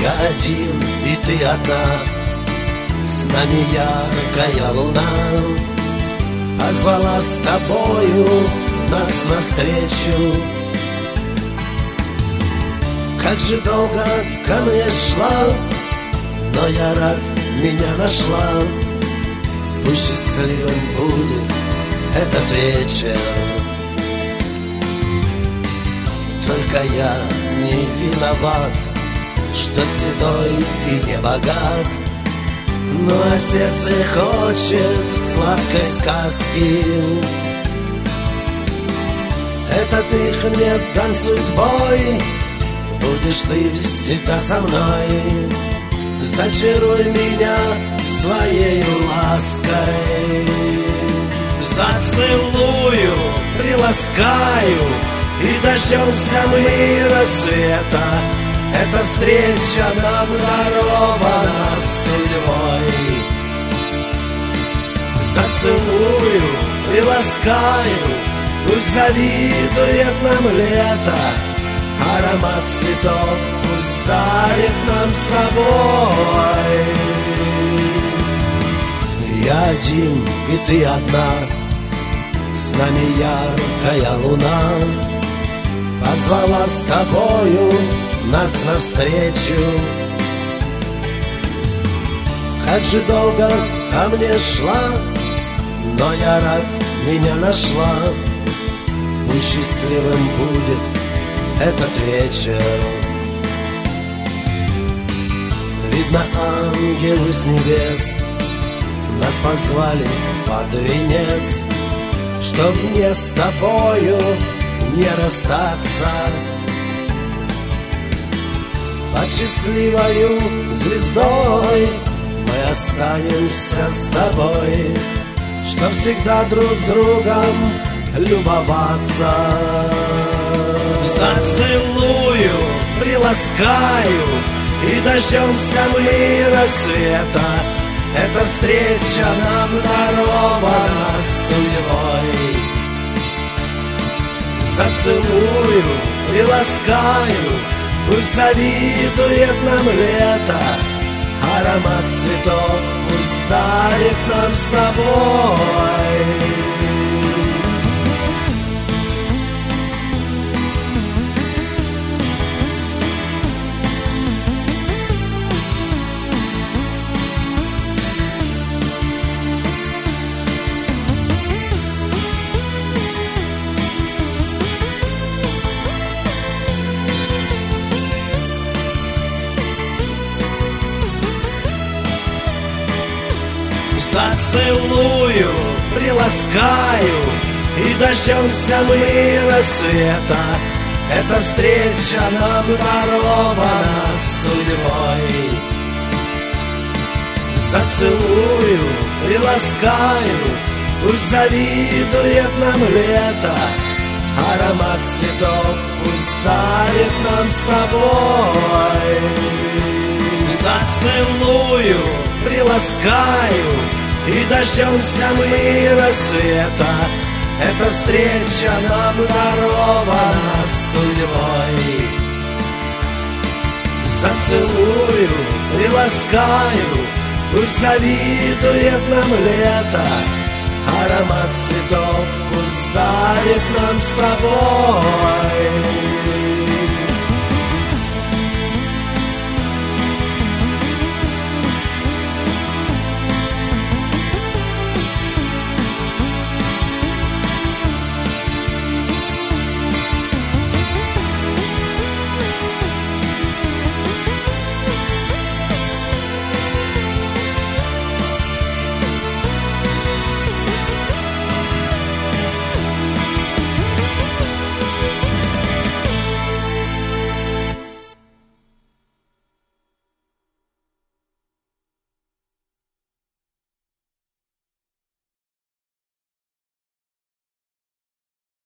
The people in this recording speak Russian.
Я один, и ты одна, с нами яркая луна позвала с тобою нас навстречу. Как же долго ко мне шла, но я рад, меня нашла. Пусть счастливым будет этот вечер. Только я не виноват, что седой и не богат, но сердце хочет сладкой сказки. Этот миг мне танцует бой, будешь ты всегда со мной. Зачаруй меня своей лаской. Зацелую, приласкаю, и дождемся мы рассвета. Эта встреча нам дарована судьбой. Зацелую, приласкаю, пусть завидует нам лето. Аромат цветов пусть дарит нам с тобой. Я один, и ты одна, с нами яркая луна позвала с тобою нас навстречу. Как же долго ко мне шла, но я рад, меня нашла. Пусть счастливым будет этот вечер. Видно, ангелы с небес нас позвали под венец, чтоб мне с тобою не расстаться. Под счастливою звездой мы останемся с тобой, чтоб всегда друг другом любоваться. Зацелую, приласкаю, и дождемся мы рассвета. Эта встреча нам дарована судьбой. Зацелую, приласкаю, пусть завидует нам лето. Аромат цветов пусть дарит нам с тобой. Зацелую, приласкаю, и дождемся мы рассвета. Эта встреча нам дарована судьбой. Зацелую, приласкаю, пусть завидует нам лето. Аромат цветов пусть дарит нам с тобой. Зацелую, приласкаю, и дождемся мы рассвета. Эта встреча нам дарована судьбой. Зацелую, приласкаю, пусть завидует нам лето. Аромат цветов пусть дарит нам с тобой.